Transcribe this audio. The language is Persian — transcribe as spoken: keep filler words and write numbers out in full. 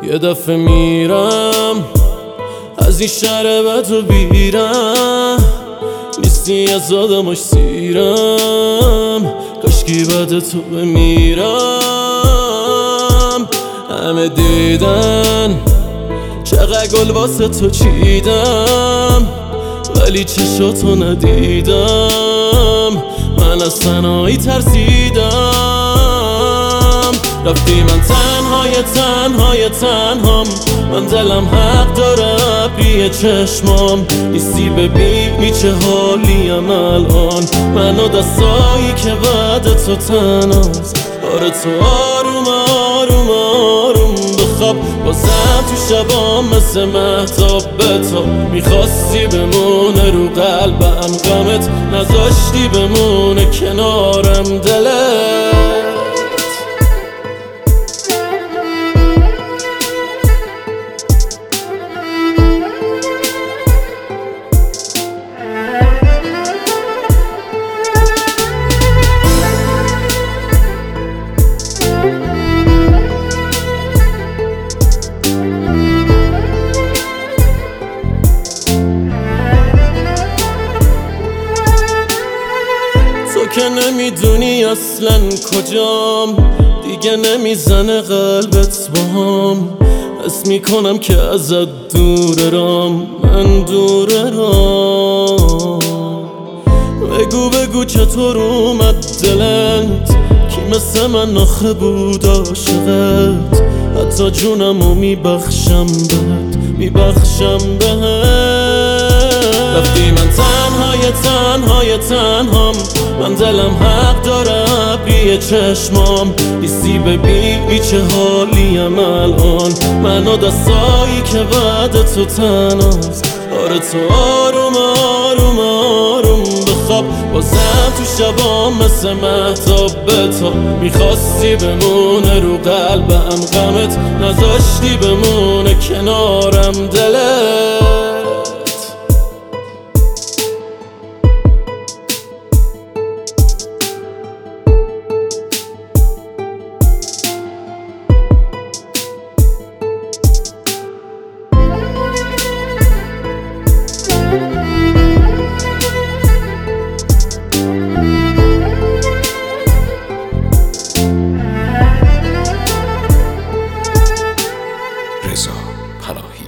یه دفعه میرم از این شهر بد و بیرم، نیستی از آدماش سیرم، کاشکی بعد تو بمیرم. همه دیدن چقدر گل واسه تو چیدم، ولی چشاتو ندیدم. من از تنهایی ترسیدم، رفتی من تنهای تنهای تنهام. من دلم حق داره ابری چشمام، نیستی ببینی چه حالیم الان. منو دستایی که بعد تو تنهاست. آره تو آروم آروم آروم بخواب، بازم تو شبام مثل مهتاب به تو میخواستی بمونه رو قلبم، غمت نذاشتی بمونه کنارم دلت. تو که نمیدونی اصلا کجام، دیگه نمیزنه قلبت باهام. حس میکنم که ازت دوره رام، من دوره رام. بگو بگو چطور اومد دلت، کی مثل من آخه بود عاشقت. حتی جونمو میبخشم بهت، میبخشم بهت. رفتی من تنهای تنهای تنهام، من دلم حق داره ابری چشمام، نیستی ببینی چه حالیم الان. منو دستایی که بعد تو تنهاست. آره تو آروم آروم آروم بخواب، بازم تو شبام مثل مهتاب به تو میخواستی بمونه رو قلبم، غمت نذاشتی بمونه کنارم دلت. رضا پناهی.